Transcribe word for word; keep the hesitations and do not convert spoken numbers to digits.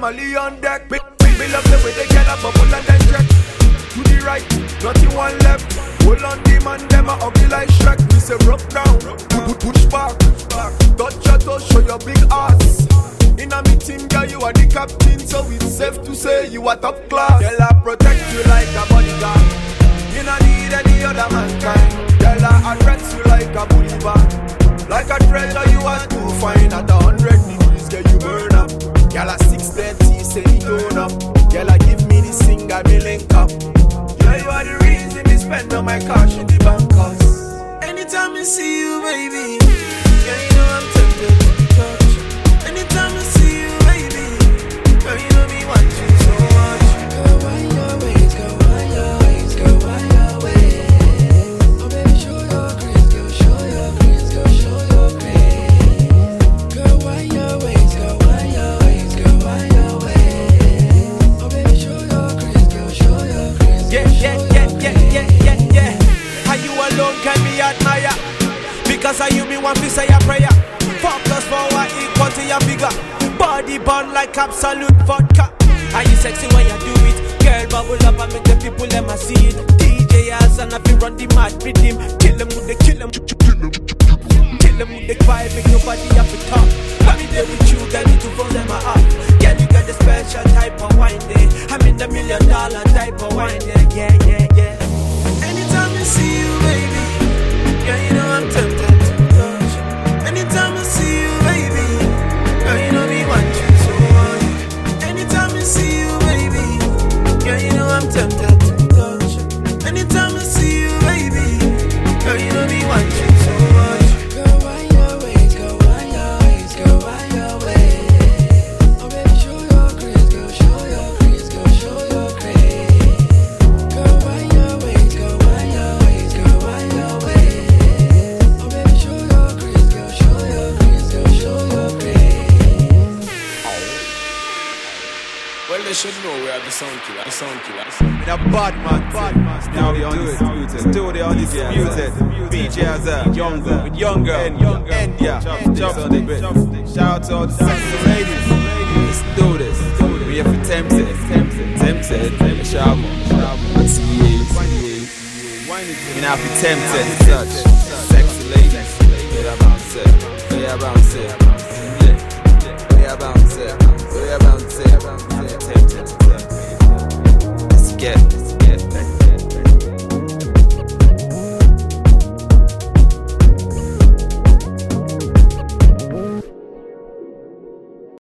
Molly on deck. Me, me love the way they get a bubble and then check. To the right, nothing one left. Hold on the man, them a ugly like Shrek. We say rock down, put push back. Touch your toes, show your big ass. In a meeting, girl, you are the captain, so it's safe to say you are top class. Girl, I protect you like a bodyguard. You don't need any other mankind. Girl, I address you like a believer. Like a treasure you are to find. At a hundred degrees, girl, you burn up. Girl, at six thirty, say you don't up. Girl, I give me the singer, me link up. Girl, you are the reason me spend on my cash in the bank. Cause anytime I see you, baby, girl, you know I'm tempted to touch. Anytime I see you, baby, girl, you know me want you so much. Go on your ways, go on your ways, go on your ways. Oh baby, show your grace, go show your grace, go show your grace. Go on your ways, go on your ways, go on your ways. Oh baby, show your grace, go show your grace. Yeah, yeah, yeah, yeah, yeah, yeah, yeah. How you alone can be admire? Because I you me want to say a prayer. Focus forward equal to your figure. Body burn like absolute vodka. Are you sexy when you do it? Girl bubble up and make the people let me see it. D J ass and if you run the mad rhythm, kill them with the kill them, kill them with the vibe, make nobody have to talk. Let me there with you, girl, need to throw them up. Girl, you got the special type of wine there. I'm in the million dollar type of wine there. Yeah, yeah, yeah. Anytime I see you, baby, girl, you know I'm tempted. Anytime I see you, baby, girl, you know me want you so much. Anytime I see you, baby, girl, you know I'm tempted to touch. Anytime I see you, baby, girl, you know me want you so much. Go on your ways, go on your ways, go on your ways. Oh baby, show your grace, go show your grace, go show your grace. Go on your ways, go on your ways, go on your ways. Oh baby, show your grace, go show your grace, go show your grace. Well, they should know we are the sound killer, the sound killer. The bad man, bad man. Studio undisputed, studio undisputed. B J Azar, younger, with younger, younger, India. Jump on the bit. Shout out to sexy ladies. Let's do this. We have for tempted, tempted, tempted. Sharp, sharp. Let's see you. You know, be tempted, such sexy ladies. We are bounce it. We are bounce it. We are bounce it. We are bounce it. Tempted. Let's get, let's get.